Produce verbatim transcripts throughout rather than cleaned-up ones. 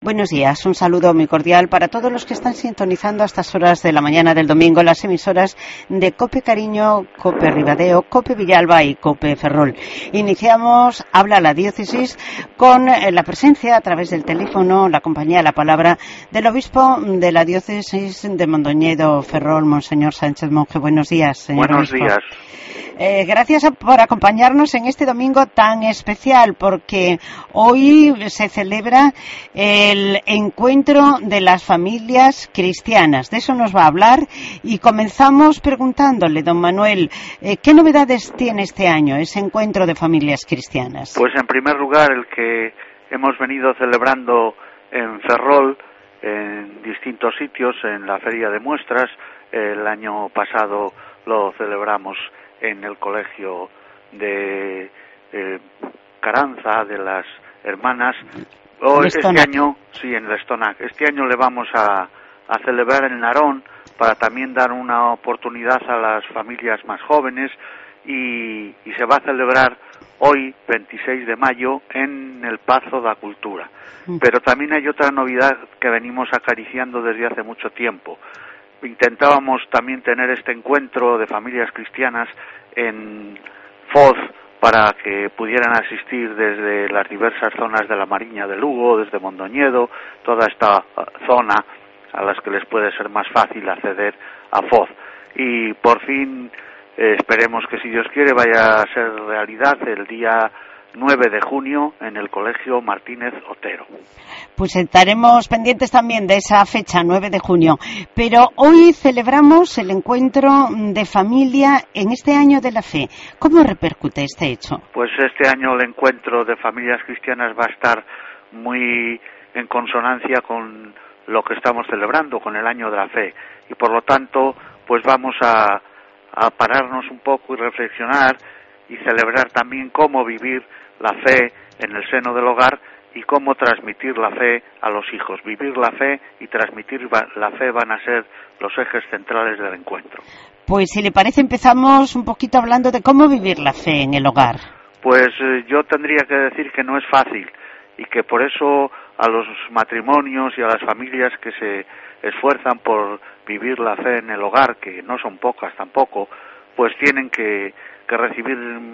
Buenos días, un saludo muy cordial para todos los que están sintonizando a estas horas de la mañana del domingo las emisoras de COPE Cariño, COPE Ribadeo, COPE Villalba y COPE Ferrol. Iniciamos Habla la Diócesis con la presencia a través del teléfono, la compañía, la palabra del obispo de la Diócesis de Mondoñedo Ferrol, Monseñor Sánchez Monje. Buenos días, señor Buenos obispo. días. Eh, gracias por acompañarnos en este domingo tan especial, porque hoy se celebra el encuentro de las familias cristianas. De eso nos va a hablar y comenzamos preguntándole, don Manuel, eh, ¿qué novedades tiene este año ese encuentro de familias cristianas? Pues en primer lugar el que hemos venido celebrando en Ferrol, en distintos sitios, en la Feria de Muestras. El año pasado lo celebramos en el colegio de eh, Caranza, de las hermanas. Hoy, este año, sí, en Lestonac. Este año le vamos a, a celebrar en Narón para también dar una oportunidad a las familias más jóvenes y, y se va a celebrar hoy, veintiséis de mayo, en el Pazo da Cultura. Pero también hay otra novedad que venimos acariciando desde hace mucho tiempo. Intentábamos también tener este encuentro de familias cristianas en Foz para que pudieran asistir desde las diversas zonas de la Mariña de Lugo, desde Mondoñedo, toda esta zona a las que les puede ser más fácil acceder a Foz. Y por fin eh, esperemos que, si Dios quiere, vaya a ser realidad el día nueve de junio en el Colegio Martínez Otero. Pues estaremos pendientes también de esa fecha, nueve de junio. Pero hoy celebramos el encuentro de familia en este año de la fe. ¿Cómo repercute este hecho? Pues este año el encuentro de familias cristianas va a estar muy en consonancia con lo que estamos celebrando, con el año de la fe. Y por lo tanto, pues vamos a, a pararnos un poco y reflexionar y celebrar también cómo vivir la fe en el seno del hogar y cómo transmitir la fe a los hijos. Vivir la fe y transmitir la fe van a ser los ejes centrales del encuentro. Pues si le parece empezamos un poquito hablando de cómo vivir la fe en el hogar. Pues eh, yo tendría que decir que no es fácil y que por eso a los matrimonios y a las familias que se esfuerzan por vivir la fe en el hogar, que no son pocas tampoco, pues tienen que que recibir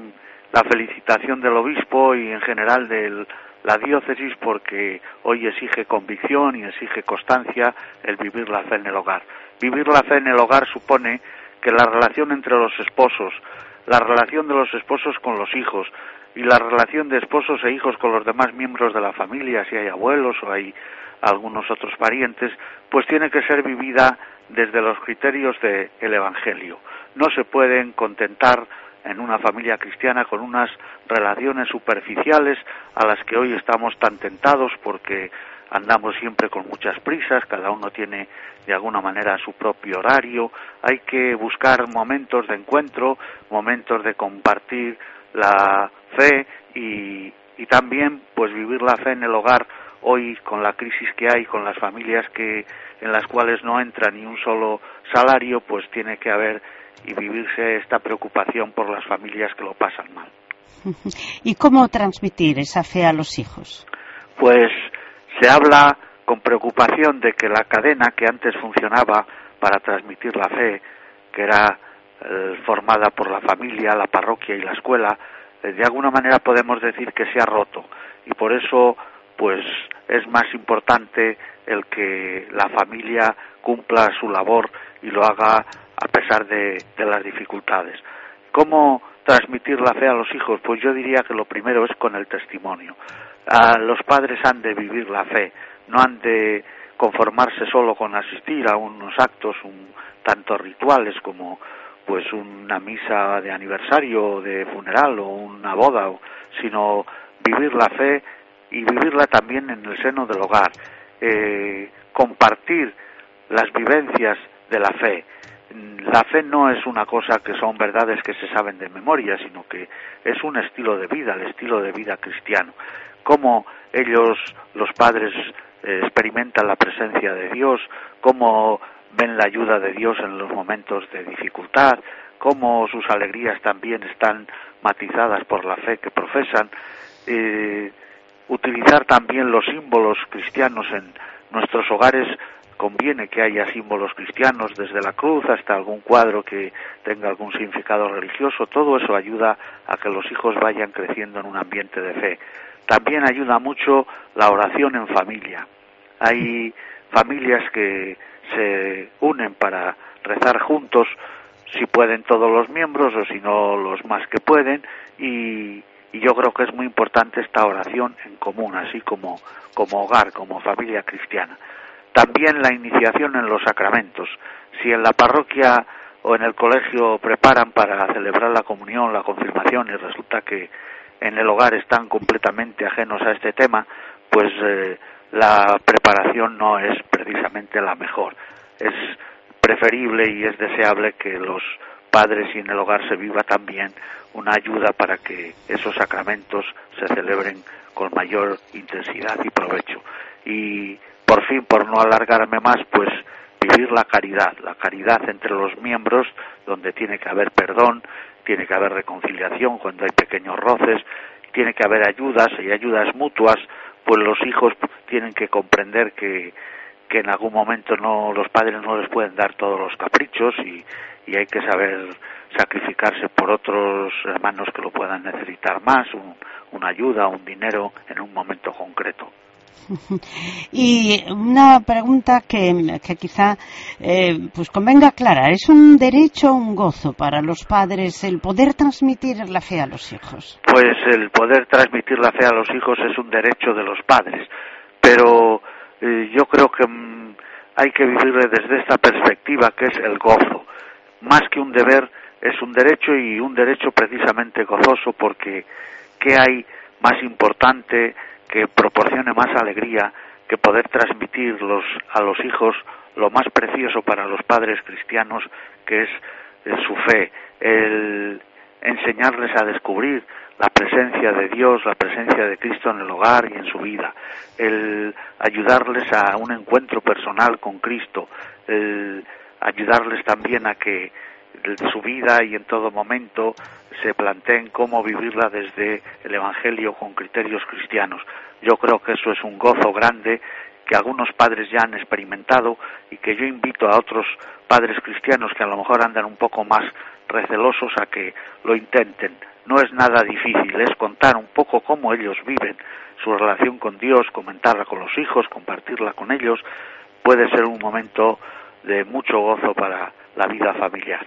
la felicitación del obispo y en general de la diócesis, porque hoy exige convicción y exige constancia el vivir la fe en el hogar. Vivir la fe en el hogar supone que la relación entre los esposos, la relación de los esposos con los hijos y la relación de esposos e hijos con los demás miembros de la familia, si hay abuelos o hay algunos otros parientes, pues tiene que ser vivida desde los criterios del Evangelio. No se pueden contentar en una familia cristiana con unas relaciones superficiales a las que hoy estamos tan tentados porque andamos siempre con muchas prisas, cada uno tiene de alguna manera su propio horario. Hay que buscar momentos de encuentro, momentos de compartir la fe y, y también pues vivir la fe en el hogar. Hoy, con la crisis que hay, con las familias que en las cuales no entra ni un solo salario, pues tiene que haber y vivirse esta preocupación por las familias que lo pasan mal. ¿Y cómo transmitir esa fe a los hijos? Pues se habla con preocupación de que la cadena que antes funcionaba para transmitir la fe, que era eh, formada por la familia, la parroquia y la escuela, eh, de alguna manera podemos decir que se ha roto. Y por eso pues es más importante el que la familia cumpla su labor y lo haga a pesar de, de las dificultades. ¿Cómo transmitir la fe a los hijos? Pues yo diría que lo primero es con el testimonio. Ah, los padres han de vivir la fe, no han de conformarse solo con asistir a unos actos un tanto rituales como pues una misa de aniversario, de funeral o una boda, sino vivir la fe y vivirla también en el seno del hogar, eh, compartir las vivencias de la fe. La fe no es una cosa que son verdades que se saben de memoria, sino que es un estilo de vida, el estilo de vida cristiano. Cómo ellos, los padres, eh, experimentan la presencia de Dios, cómo ven la ayuda de Dios en los momentos de dificultad, cómo sus alegrías también están matizadas por la fe que profesan. Eh, utilizar también los símbolos cristianos en nuestros hogares. Conviene que haya símbolos cristianos, desde la cruz hasta algún cuadro que tenga algún significado religioso. Todo eso ayuda a que los hijos vayan creciendo en un ambiente de fe. También ayuda mucho la oración en familia. Hay familias que se unen para rezar juntos, si pueden todos los miembros o si no los más que pueden, y, y yo creo que es muy importante esta oración en común, así como, como hogar, como familia cristiana. También la iniciación en los sacramentos. Si en la parroquia o en el colegio preparan para celebrar la comunión, la confirmación, y resulta que en el hogar están completamente ajenos a este tema, pues eh, la preparación no es precisamente la mejor. Es preferible y es deseable que los padres y en el hogar se viva también una ayuda para que esos sacramentos se celebren con mayor intensidad y provecho. Y por fin, por no alargarme más, pues vivir la caridad, la caridad entre los miembros, donde tiene que haber perdón, tiene que haber reconciliación cuando hay pequeños roces, tiene que haber ayudas y ayudas mutuas, pues los hijos tienen que comprender que, que en algún momento no, los padres no les pueden dar todos los caprichos y, y hay que saber sacrificarse por otros hermanos que lo puedan necesitar más, un, una ayuda, un dinero en un momento concreto. Y una pregunta que, que quizá eh, pues convenga aclarar. ¿Es un derecho o un gozo para los padres el poder transmitir la fe a los hijos? Pues el poder transmitir la fe a los hijos es un derecho de los padres, pero eh, yo creo que mm, hay que vivirle desde esta perspectiva, que es el gozo. Más que un deber, es un derecho, y un derecho precisamente gozoso, porque ¿qué hay más importante que proporcione más alegría que poder transmitir los, a los hijos lo más precioso para los padres cristianos, que es eh, su fe, el enseñarles a descubrir la presencia de Dios, la presencia de Cristo en el hogar y en su vida, el ayudarles a un encuentro personal con Cristo, el ayudarles también a que su vida y en todo momento se planteen cómo vivirla desde el Evangelio con criterios cristianos. Yo creo que eso es un gozo grande que algunos padres ya han experimentado y que yo invito a otros padres cristianos que a lo mejor andan un poco más recelosos a que lo intenten. No es nada difícil, es contar un poco cómo ellos viven su relación con Dios, comentarla con los hijos, compartirla con ellos. Puede ser un momento de mucho gozo para la vida familiar.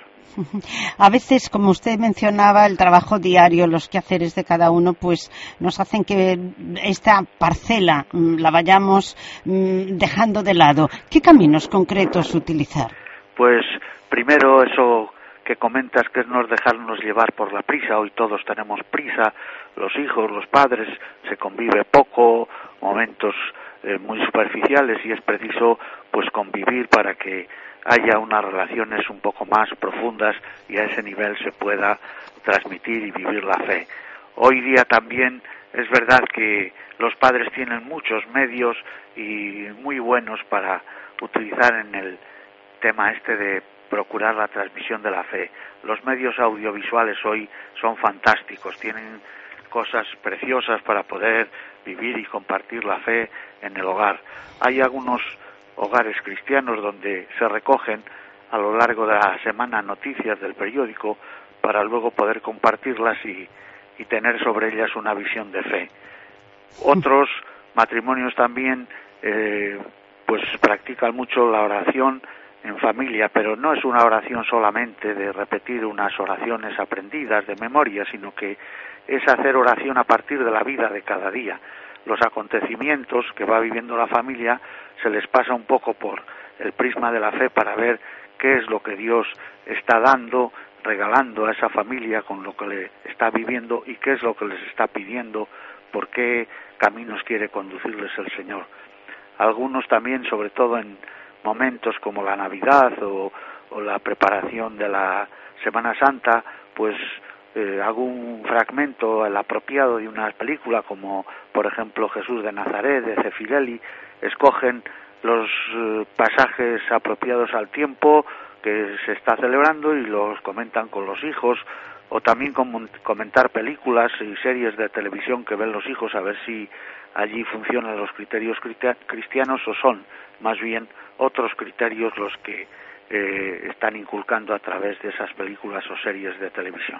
A veces, como usted mencionaba, el trabajo diario, los quehaceres de cada uno, pues nos hacen que esta parcela la vayamos dejando de lado. ¿Qué caminos concretos utilizar? Pues primero eso que comentas, que es no dejarnos llevar por la prisa. Hoy todos tenemos prisa, los hijos, los padres, se convive poco, momentos eh, muy superficiales, y es preciso pues convivir para que haya unas relaciones un poco más profundas y a ese nivel se pueda transmitir y vivir la fe. Hoy día también es verdad que los padres tienen muchos medios y muy buenos para utilizar en el tema este de procurar la transmisión de la fe. Los medios audiovisuales hoy son fantásticos, tienen cosas preciosas para poder vivir y compartir la fe en el hogar. Hay algunos hogares cristianos donde se recogen a lo largo de la semana noticias del periódico para luego poder compartirlas y, y tener sobre ellas una visión de fe. Otros matrimonios también eh, pues practican mucho la oración en familia, pero no es una oración solamente de repetir unas oraciones aprendidas de memoria, sino que es hacer oración a partir de la vida de cada día. Los acontecimientos que va viviendo la familia se les pasa un poco por el prisma de la fe para ver qué es lo que Dios está dando, regalando a esa familia con lo que le está viviendo y qué es lo que les está pidiendo, por qué caminos quiere conducirles el Señor. Algunos también, sobre todo en momentos como la Navidad o, o la preparación de la Semana Santa, pues eh, algún fragmento el apropiado de una película como por ejemplo Jesús de Nazaret de Zeffirelli, escogen los eh, pasajes apropiados al tiempo que se está celebrando y los comentan con los hijos, o también comentar películas y series de televisión que ven los hijos a ver si allí funcionan los criterios cristianos o son más bien otros criterios los que eh, están inculcando a través de esas películas o series de televisión.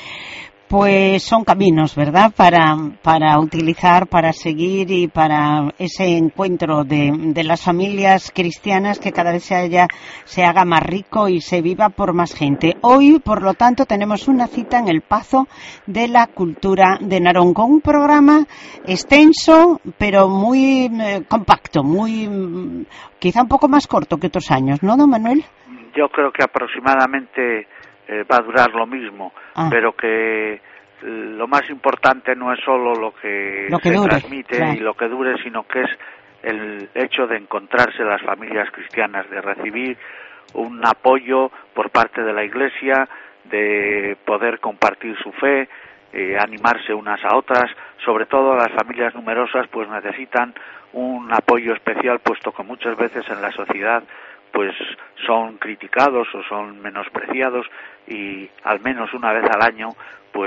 Pues son caminos, ¿verdad?, para, para utilizar, para seguir y para ese encuentro de, de las familias cristianas que cada vez se, haya, se haga más rico y se viva por más gente. Hoy, por lo tanto, tenemos una cita en el Pazo de la Cultura de Narón, con un programa extenso, pero muy eh, compacto, muy quizá un poco más corto que otros años, ¿no, don Manuel? Yo creo que aproximadamente Eh, va a durar lo mismo, ah. pero que lo más importante no es solo lo que, lo que se dure, transmite claro. y lo que dure, sino que es el hecho de encontrarse las familias cristianas, de recibir un apoyo por parte de la Iglesia, de poder compartir su fe, eh, animarse unas a otras. Sobre todo las familias numerosas pues necesitan un apoyo especial, puesto que muchas veces en la sociedad pues son criticados o son menospreciados, y al menos una vez al año pues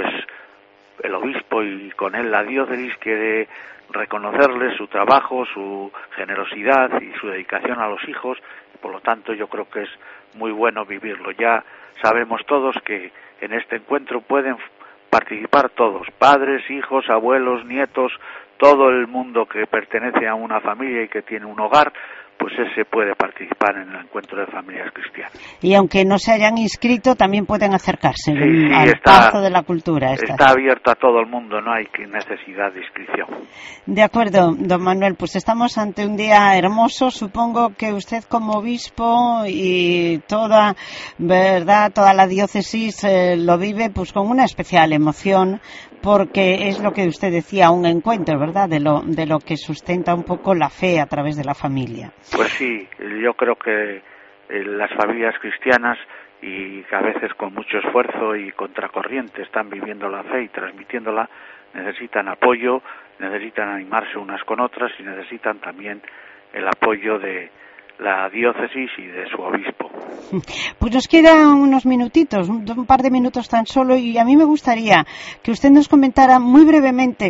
el obispo y con él la diócesis quiere reconocerles su trabajo, su generosidad y su dedicación a los hijos. Por lo tanto yo creo que es muy bueno vivirlo. Ya sabemos todos que en este encuentro pueden participar todos, padres, hijos, abuelos, nietos, todo el mundo que pertenece a una familia y que tiene un hogar, pues ese puede participar en el encuentro de familias cristianas. Y aunque no se hayan inscrito, también pueden acercarse sí, sí, al está, Pazo de la Cultura. Esta. Está abierto a todo el mundo, no hay necesidad de inscripción. De acuerdo, don Manuel, pues estamos ante un día hermoso. Supongo que usted como obispo y toda, verdad, toda la diócesis eh, lo vive pues con una especial emoción, porque es lo que usted decía, un encuentro, ¿verdad?, de lo, de lo que sustenta un poco la fe a través de la familia. Pues sí, yo creo que las familias cristianas, y que a veces con mucho esfuerzo y contracorriente están viviendo la fe y transmitiéndola, necesitan apoyo, necesitan animarse unas con otras y necesitan también el apoyo de la diócesis y de su obispo. Pues nos quedan unos minutitos, un par de minutos tan solo, y a mí me gustaría que usted nos comentara muy brevemente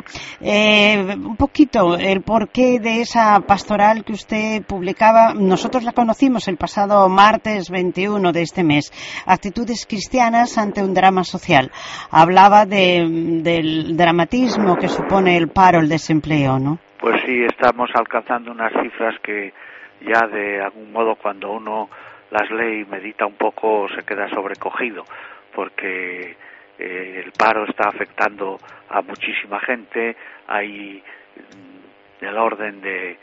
eh, un poquito el porqué de esa pastoral que usted publicaba. Nosotros la conocimos el pasado martes veintiuno de este mes, Actitudes cristianas ante un drama social. Hablaba de, del dramatismo que supone el paro, el desempleo, ¿no? Pues sí, estamos alcanzando unas cifras que ya de algún modo cuando uno las lee y medita un poco se queda sobrecogido, porque eh, el paro está afectando a muchísima gente. Hay del orden de,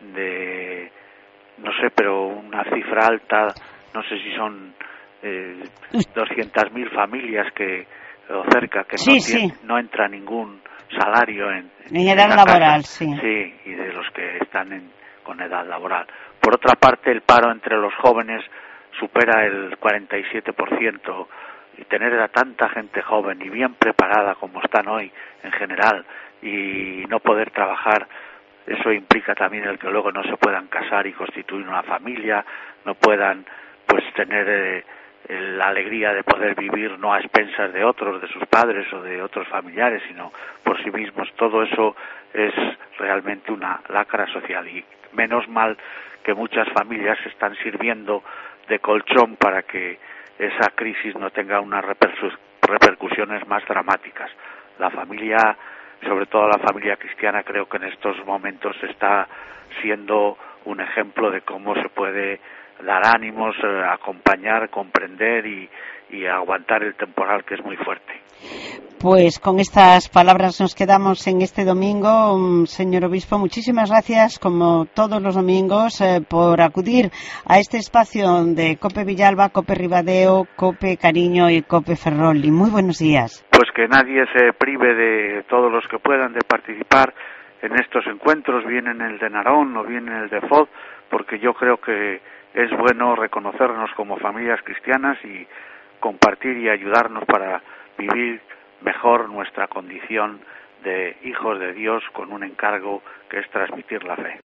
de no sé, pero una cifra alta, no sé si son eh, doscientas mil familias que o cerca que sí, no, sí. tiene, no entra ningún salario en, en, en edad laboral, casa. sí. Sí, y de los que están en, con edad laboral. Por otra parte, el paro entre los jóvenes supera el cuarenta y siete por ciento, y tener a tanta gente joven y bien preparada como están hoy en general y no poder trabajar, eso implica también el que luego no se puedan casar y constituir una familia, no puedan pues tener eh, la alegría de poder vivir no a expensas de otros, de sus padres o de otros familiares, sino por sí mismos. Todo eso es realmente una lacra social, y menos mal que muchas familias están sirviendo de colchón para que esa crisis no tenga unas repercusiones más dramáticas. La familia, sobre todo la familia cristiana, creo que en estos momentos está siendo un ejemplo de cómo se puede dar ánimos, eh, acompañar, comprender y, y aguantar el temporal, que es muy fuerte. Pues con estas palabras nos quedamos en este domingo. Señor obispo, muchísimas gracias, como todos los domingos, eh, por acudir a este espacio de COPE Villalba, COPE Ribadeo, COPE Cariño y COPE Ferrol. Y muy buenos días. Pues que nadie se prive, de todos los que puedan, de participar en estos encuentros, bien en el de Narón o bien en el de Foz, porque yo creo que es bueno reconocernos como familias cristianas y compartir y ayudarnos para vivir mejor nuestra condición de hijos de Dios, con un encargo que es transmitir la fe.